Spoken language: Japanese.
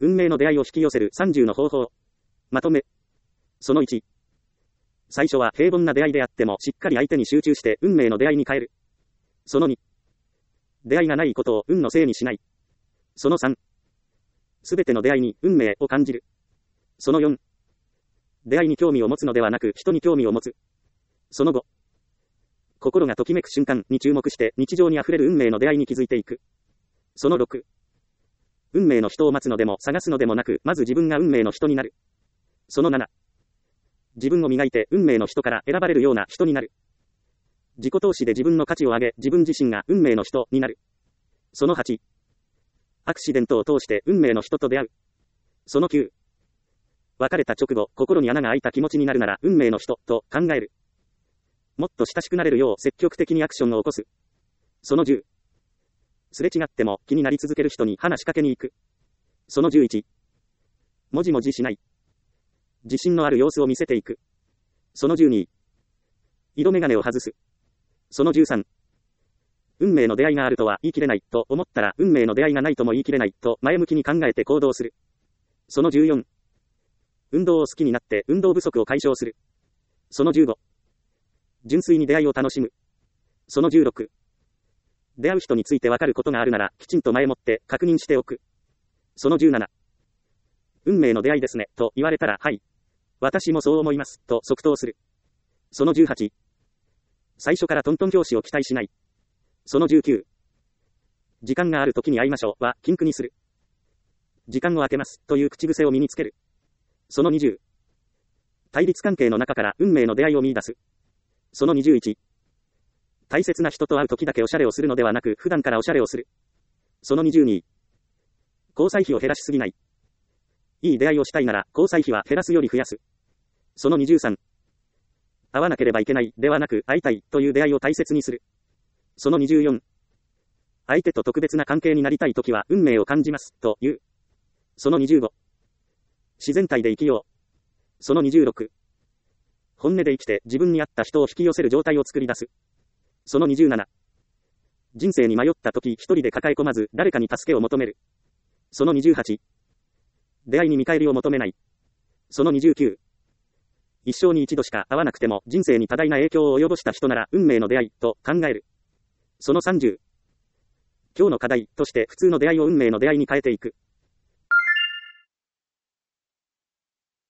運命の出会いを引き寄せる30の方法。まとめ。その1。最初は平凡な出会いであってもしっかり相手に集中して運命の出会いに変える。その2。出会いがないことを運のせいにしない。その3。すべての出会いに運命を感じる。その4。出会いに興味を持つのではなく人に興味を持つ。その5。心がときめく瞬間に注目して日常に溢れる運命の出会いに気づいていく。その6。運命の人を待つのでも探すのでもなく、まず自分が運命の人になる。その7。自分を磨いて運命の人から選ばれるような人になる。自己投資で自分の価値を上げ、自分自身が運命の人になる。その8。アクシデントを通して運命の人と出会う。その9。別れた直後、心に穴が開いた気持ちになるなら運命の人と考える。もっと親しくなれるよう積極的にアクションを起こす。その10。すれ違っても気になり続ける人に話しかけに行く。その11。もじもじしない。自信のある様子を見せていく。その12。色眼鏡を外す。その13。運命の出会いがあるとは言い切れないと思ったら運命の出会いがないとも言い切れないと前向きに考えて行動する。その14。運動を好きになって運動不足を解消する。その15。純粋に出会いを楽しむ。その16。出会う人についてわかることがあるならきちんと前もって確認しておく。その17。運命の出会いですねと言われたらはい。私もそう思いますと即答する。その18。最初からトントン拍子を期待しない。その19。時間がある時に会いましょうは禁句にする。時間を空けますという口癖を身につける。その20。対立関係の中から運命の出会いを見出す。その21。大切な人と会う時だけおしゃれをするのではなく普段からおしゃれをする。その22。交際費を減らしすぎない。いい出会いをしたいなら交際費は減らすより増やす。その23。会わなければいけないではなく会いたいという出会いを大切にする。その24。相手と特別な関係になりたいときは運命を感じますという。その25。自然体で生きよう。その26。本音で生きて自分に合った人を引き寄せる状態を作り出す。その27。人生に迷ったとき一人で抱え込まず誰かに助けを求める。その28。出会いに見返りを求めない。その29。一生に一度しか会わなくても人生に多大な影響を及ぼした人なら運命の出会いと考える。その30。今日の課題として普通の出会いを運命の出会いに変えていく。